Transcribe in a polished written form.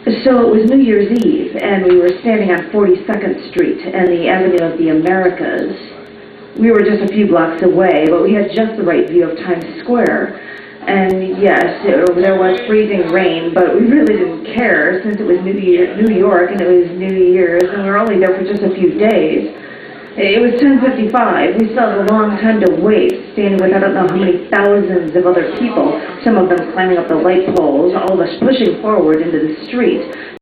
So it was New Year's Eve, and we were standing on 42nd Street and the Avenue of the Americas. We were just a few blocks away, but we had just the right view of Times Square. And yes, there was freezing rain, but we really didn't care since it was New York and it was New Year's, and we were only there for just a few days. It was 10:55. We still had a long time to wait, standing with I don't know how many thousands of other people, some of them climbing up the light poles, all of us pushing forward into the street.